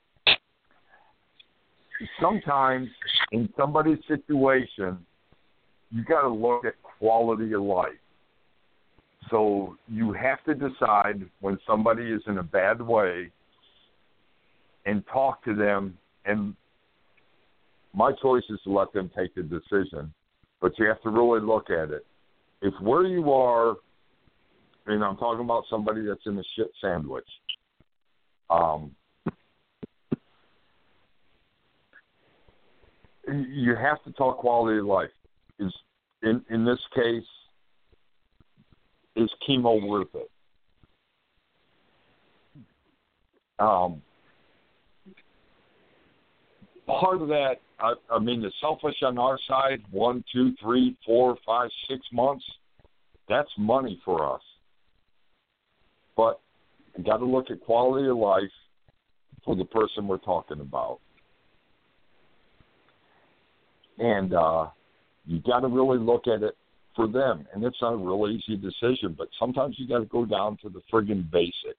Sometimes in somebody's situation, you got to look at quality of life. So you have to decide when somebody is in a bad way and talk to them. And my choice is to let them take the decision, but you have to really look at it. If where you are, and I'm talking about somebody that's in a shit sandwich, um, you have to talk quality of life. Is in in this case, is chemo worth it? Um, part of that, I, I mean, the selfish on our side, one, two, three, four, five, six months, that's money for us. But you got to look at quality of life for the person we're talking about. And uh, you got to really look at it for them. And it's not a real easy decision, but sometimes you got to go down to the friggin' basics.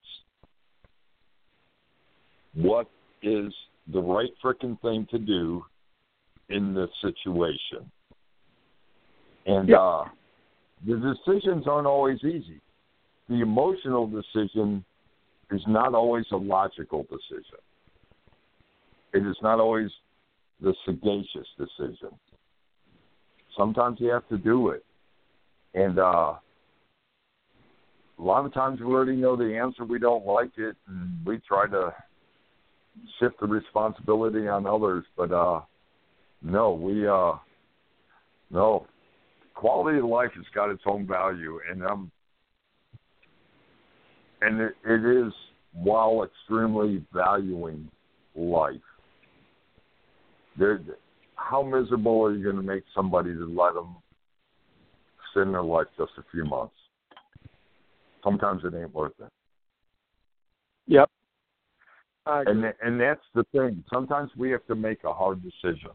What is the right frickin' thing to do in this situation? And yeah. uh, the decisions aren't always easy. The emotional decision is not always a logical decision. It is not always the sagacious decision. Sometimes you have to do it. And uh, a lot of times we already know the answer. We don't like it, and we try to shift the responsibility on others. But uh, no, we uh, no. Quality of life has got its own value, and um, and it, it is, while extremely valuing life. They're, how miserable are you going to make somebody to let them sit in their life just a few months? Sometimes it ain't worth it. Yep. And and that's the thing. Sometimes we have to make a hard decision.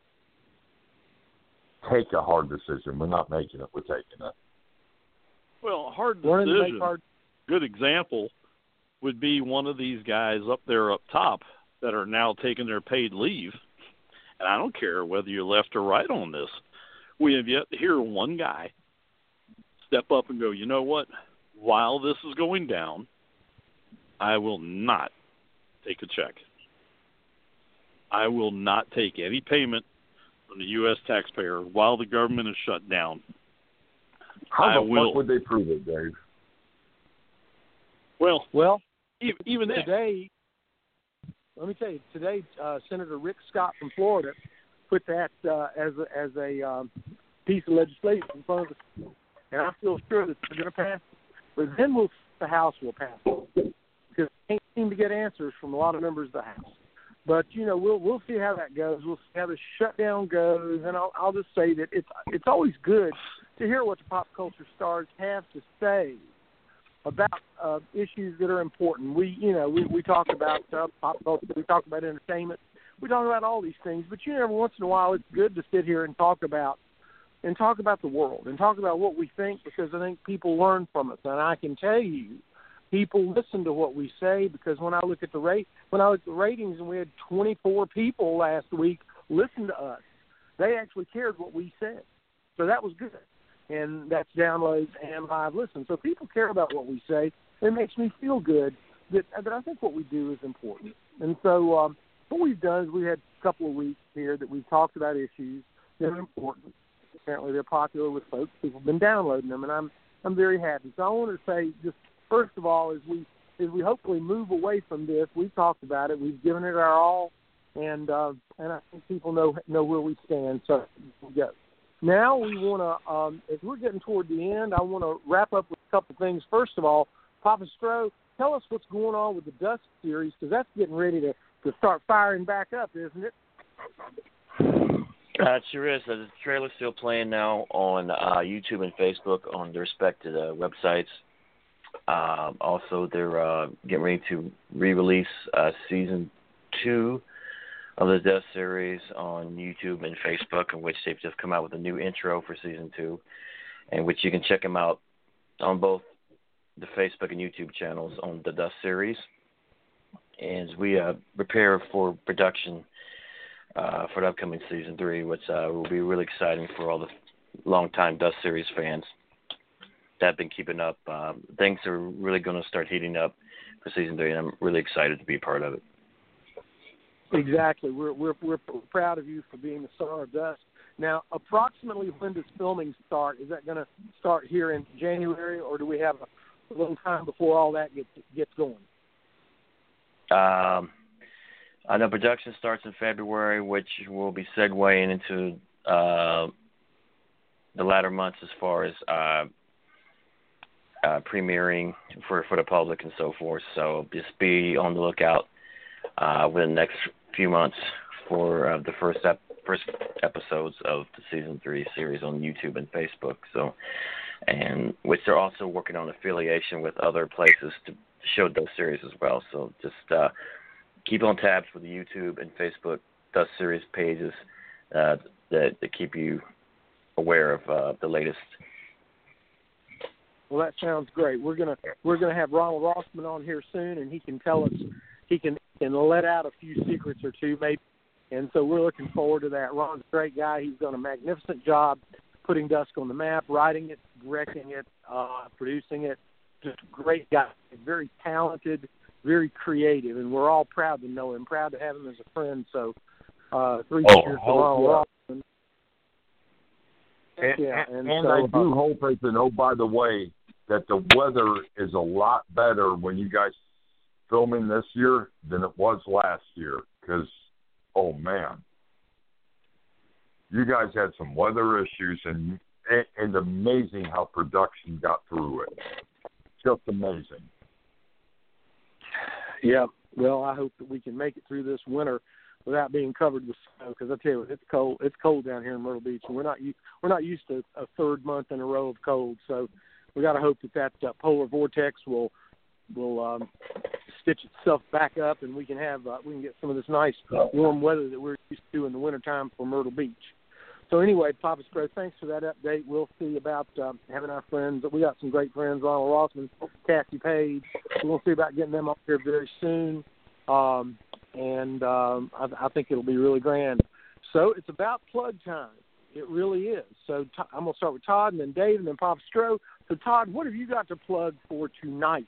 Take a hard decision. We're not making it. We're taking it. Well, a hard Learning to decision. make hard. Good example would be one of these guys up there up top that are now taking their paid leave. And I don't care whether you're left or right on this. We have yet to hear one guy step up and go, you know what? While this is going down, I will not take a check. I will not take any payment from the U S taxpayer while the government is shut down. How I the will. fuck would they prove it, Dave? Well, Well, even, even today, let me tell you, today uh, Senator Rick Scott from Florida put that uh, as a, as a um, piece of legislation in front of us, and I feel sure that they're going to pass it. But then we'll, the House will pass it because they can't seem to get answers from a lot of members of the House. But you know, we'll we'll see how that goes. We'll see how the shutdown goes, and I'll I'll just say that it's it's always good to hear what the pop culture stars have to say about uh, issues that are important. We you know we we talk about uh, pop culture, we talk about entertainment, we talk about all these things. But you know, every once in a while, it's good to sit here and talk about and talk about the world and talk about what we think, because I think people learn from us, and I can tell you, people listen to what we say, because when I look at the rate, when I look at the ratings, and we had twenty-four people last week listen to us, they actually cared what we said, so that was good, and that's downloads and live listens. So people care about what we say. It makes me feel good that that I think what we do is important. And so um, what we've done is we had a couple of weeks here that we've talked about issues that are important. Apparently, they're popular with folks. People have been downloading them, and I'm I'm very happy. So I want to say just. First of all, as we as we hopefully move away from this, we've talked about it, we've given it our all, and uh, and I think people know know where we stand. So we go. Now we want to, um, as we're getting toward the end, I want to wrap up with a couple things. First of all, Papa Stro, tell us what's going on with the Dust series, because that's getting ready to, to start firing back up, isn't it? Uh, it sure is. The trailer's still playing now on uh, YouTube and Facebook on their respective uh, websites. Um, also, they're uh, getting ready to re-release uh, season two of the Dust series on YouTube and Facebook, in which they've just come out with a new intro for season two, in which you can check them out on both the Facebook and YouTube channels on the Dust series. And as we uh, prepare for production uh, for the upcoming season three, which uh, will be really exciting for all the longtime Dust series fans that have been keeping up. Um, things are really going to start heating up for season three, and I'm really excited to be a part of it. Exactly. We're we're we're proud of you for being the star of Dust. Now, approximately when does filming start? Is that going to start here in January, or do we have a little time before all that gets gets going? Um, I know production starts in February, which will be segueing into uh, the latter months as far as uh, Uh, premiering for, for the public and so forth. So just be on the lookout uh, within the next few months for uh, the first ep- first episodes of the season three series on YouTube and Facebook. So, and which they're also working on affiliation with other places to show those series as well. So just uh, keep on tabs for the YouTube and Facebook Dust series pages uh, that, that keep you aware of uh, the latest. Well, that sounds great. We're gonna we're gonna have Ronald Rossman on here soon, and he can tell us he can can let out a few secrets or two, maybe. And so we're looking forward to that. Ron's a great guy. He's done a magnificent job putting Dusk on the map, writing it, directing it, uh, producing it. Just a great guy, very talented, very creative, and we're all proud to know him, proud to have him as a friend. So uh, three oh, cheers to oh, Ronald yeah. Rossman. And, Yeah, and, and, and so, I do uh, hope, as an oh, by the way, that the weather is a lot better when you guys filming this year than it was last year. Because, oh, man, you guys had some weather issues, and, and, and amazing how production got through it. Just amazing. Yeah, well, I hope that we can make it through this winter without being covered with snow, because I tell you, it's cold. It's cold down here in Myrtle Beach, and we're not we're not used to a third month in a row of cold. So we got to hope that that uh, polar vortex will will um, stitch itself back up, and we can have uh, we can get some of this nice warm weather that we're used to in the wintertime for Myrtle Beach. So anyway, Papa Stro, thanks for that update. We'll see about um, having our friends. We got some great friends, Ronald Rossman, Cassie Page. We'll see about getting them up here very soon. Um, and um, I, I think it'll be really grand. So it's about plug time. It really is. So t- I'm going to start with Todd and then Dave and then Papa Stro. So, Todd, what have you got to plug for tonight?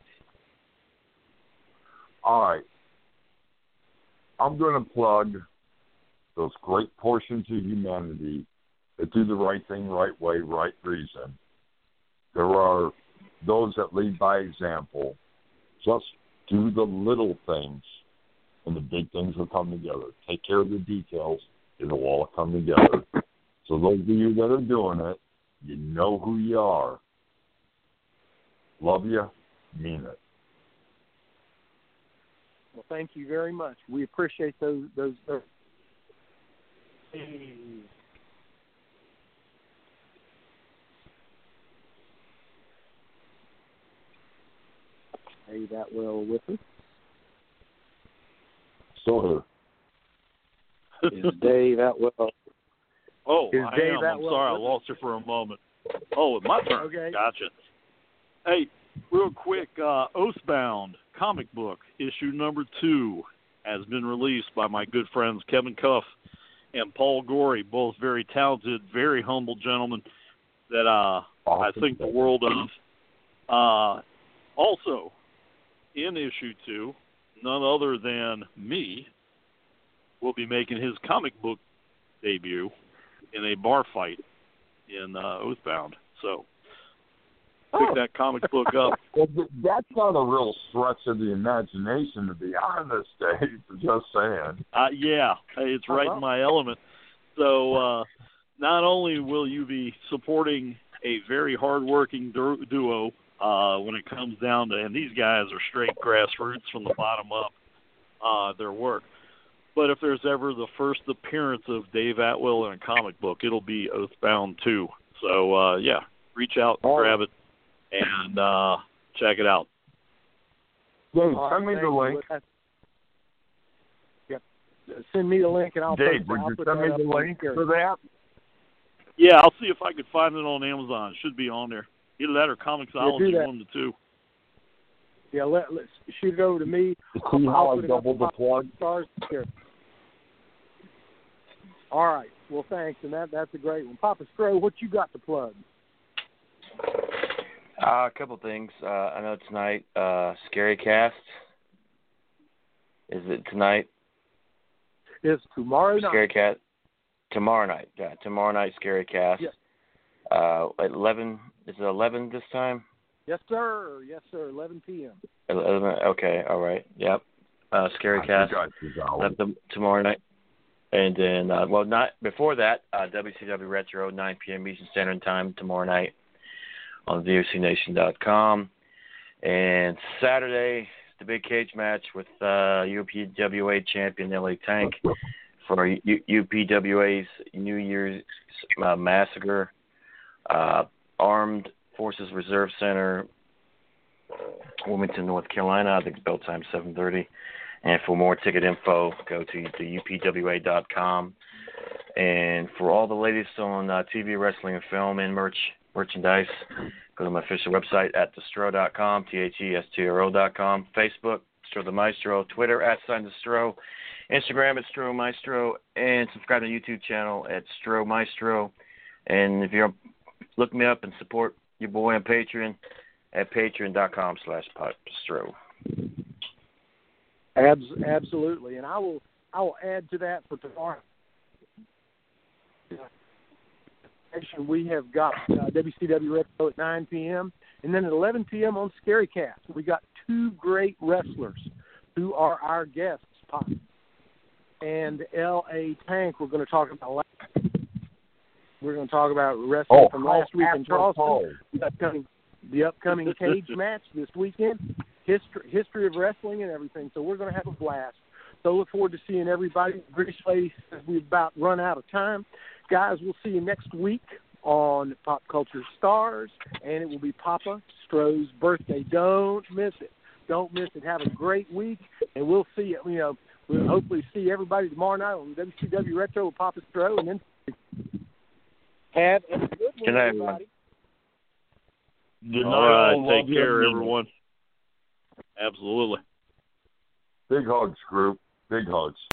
All right. I'm going to plug those great portions of humanity that do the right thing, right way, right reason. There are those that lead by example. Just do the little things, and the big things will come together. Take care of the details. It'll all come together. So those of you that are doing it, you know who you are. Love you. Mean it. Well, thank you very much. We appreciate those. Those. those. Hey, that well with us. Still here. Is Dave Atwell? Oh, Is I Dave am. I'm Atwell sorry, I with us? lost you for a moment. Oh, it's my turn. Okay. Gotcha. Hey, real quick, uh, Oathbound comic book, issue number two, has been released by my good friends Kevin Cuff and Paul Gorey, both very talented, very humble gentlemen that uh, I think the world of. Uh, also, in issue two, none other than me will be making his comic book debut in a bar fight in uh, Oathbound. So, pick Oh. that comic book up. Well, th- that's not a real stretch of the imagination, to be honest, Dave. Just saying. Uh, yeah, it's right in my element. So, uh, not only will you be supporting a very hardworking du- duo uh, when it comes down to, and these guys are straight grassroots from the bottom up, uh, their work. But if there's ever the first appearance of Dave Atwell in a comic book, it'll be Oathbound two. So, uh, yeah, reach out, Oh. grab it, and uh, check it out. Dave, All send me right, the thank link. you. Yep. Send me the link, and I'll Dave, put, would I'll you put send that me up the on link Scary. for that? Yeah, I'll see if I can find it on Amazon. It should be on there. Either that or Comixology, Yeah, do that. one of the two. Yeah, let, let's shoot it over to me. See how I'll I put it up doubled the on plug? Stars. Sure. All right. Well, thanks, and that that's a great one. Papa Stro, what you got to plug? Uh, a couple things. Uh, I know tonight, uh, Scary Cast. Is it tonight? It's tomorrow night. Scary Cast. Tomorrow night. Yeah, tomorrow night, Scary Cast. Yes. Uh, at eleven. Is it eleven this time? Yes, sir. Yes, sir. eleven p.m. eleven. Okay. All right. Yep. Uh, Scary I Cast. forgot you, Dolly. Left them tomorrow night. And then, uh, well, not before that, uh, W C W Retro, nine p.m. Eastern Standard Time tomorrow night on V O C Nation dot com. And Saturday, the big cage match with uh, U P W A champion L A Tank for U- UPWA's New Year's uh, Massacre, uh, Armed Forces Reserve Center, Wilmington, North Carolina. I think bell time seven thirty. And for more ticket info, go to the U P W A dot com. And for all the latest on uh, T V, wrestling, and film and merch merchandise, go to my official website at the stro dot com, T H E S T R O dot com, Facebook, Stro the Maestro, Twitter, at sign the Stro, Instagram at Stro Maestro, and subscribe to the YouTube channel at Stro Maestro. And if you're look me up and support your boy on Patreon at patreon dot com slash Stro. Abs- absolutely, and I will I will add to that for tomorrow. We have got uh, W C W Retro at nine p.m. and then at eleven p.m. on Scary Cast. We got two great wrestlers who are our guests, Pop and L A Tank. We're going to talk about last, we're going to talk about wrestling Oh, from last week in Charleston. apropos. The upcoming, the upcoming cage match this weekend. History, history of wrestling and everything. So we're going to have a blast. So look forward to seeing everybody. British Lady says we've about run out of time. Guys, we'll see you next week on Pop Culture Stars, and it will be Papa Stro's birthday. Don't miss it. Don't miss it. Have a great week, and we'll see you. You know, we'll hopefully see everybody tomorrow night on W C W Retro with Papa Stro, and then have a good one, Good night, everyone. everybody. Good night, All right, all. take Love care, you. everyone. Absolutely. Big hugs, group. Big hugs.